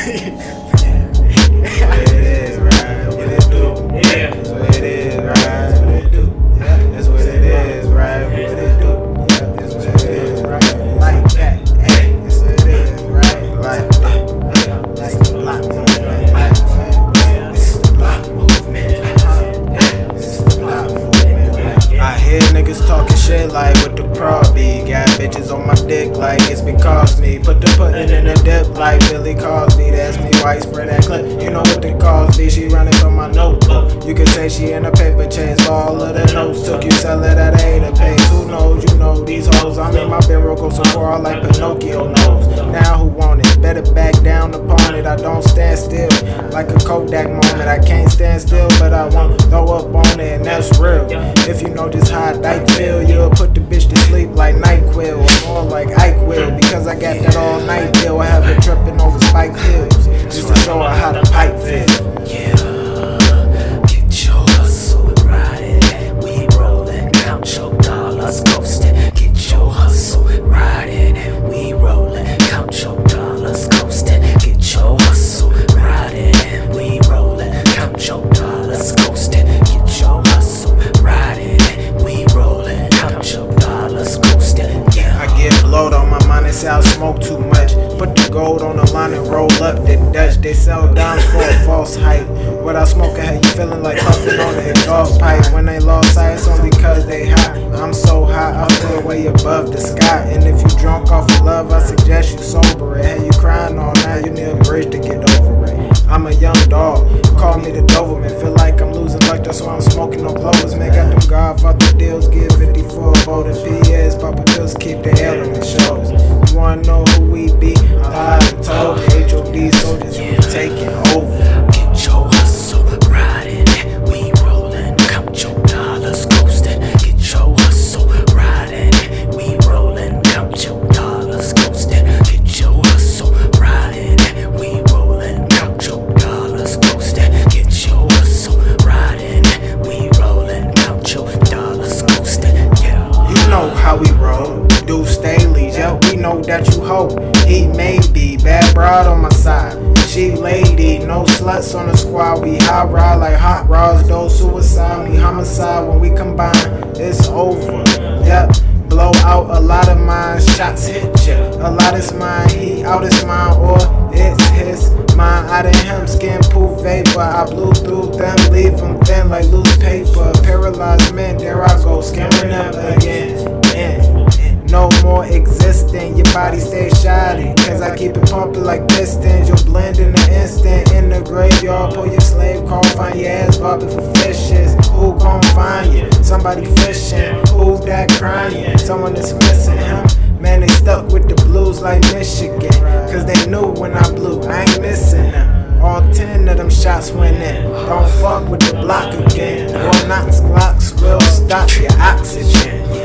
What it is, right? What it do? Yeah. That's what it is, right? What it do? Yeah. That's what it is, right? What it do? Yeah. That's what it is, right? Like that. Hey, that's what it is, right? Like that. Like the block movement. Like that. This is the block movement. This is the block movement. I hear niggas talking shit like what the pro be. Got bitches on my dick like it's because me. Put the pudding in the dip like Billy Cosby. That's me, white spread that clip. You know what the Cosby. She running from my notebook. You can say she in a paper chase. All of the notes took you sell it at a pace. Who knows? You know these hoes. I'm in my barrel go so far like Pinocchio knows. Now who want it? Better back down upon it. I don't stand still like a Kodak moment. I can't stand still, but I won't throw up on it, and that's real. If you know just how Dyke feel, you'll put the bitch to sleep like NyQuil or more like Ike will. Because I got that all night deal. I have her tripping over spike hills just to show her how the pipe feels. Yeah, get your hustle riding. We rollin', count your dollars, coastin'. Get your hustle riding. We rollin', count your dollars, coastin'. Get your hustle riding. We rollin', count your dollars, coastin'. Get your hustle riding. We rollin', count your dollars, coastin'. Yeah, I get blowed on my mind, they say I smoke too much. Put the gold on the line and roll up the Dutch. They sell dimes for a false hype. What I smoke, I had you feeling like puffing on the exhaust pipe. When they lost sight, it's only cause they hot. I'm so hot, I feel way above the sky. And if you drunk off of love, I suggest you sober it. Had you crying all night, you need a bridge to get over it. I'm a young dog, call me the Doberman. Feel like I'm losing luck, that's why I'm smoking no clovers. Man, got them Godfather deals, get 54 voting PS. Papa pills, keep the element shows. You wanna know who we be? I been told HOD soldiers, we taking over. get your hustle riding. We rollin', count your dollars, coastin'. Get your hustle riding. We rollin', count your dollars, coastin'. Get your hustle riding. We rollin', count your dollars, coastin'. Get your hustle riding. We rollin', count your dollars, coastin'. Yeah. You know how we roll, do Staley, yeah, we know that you hope. He may be bad broad on my side. She lady, no sluts on the squad. We high ride like hot rods, though suicide. We homicide when we combine, it's over. Yep, blow out a lot of mine, shots hit ya. A lot is mine, he out his mind, or it's his mind. Out of him, skin poof vapor. I blew through them, leave them thin like loose paper. Paralyzed men, there I go, scamming them again. No more existing, your body stays shoddy. Cause I keep it pumping like pistons. You'll blend in an instant. In the graveyard, pull your slave car, find your ass bobbing for fishes. Who gon' find you? Somebody fishing. Who's that crying? Someone that's missing him. Man, they stuck with the blues like Michigan. Cause they knew when I blew, I ain't missing them. All 10 of them shots went in. Don't fuck with the block again. Or Knox Glocks will stop your oxygen.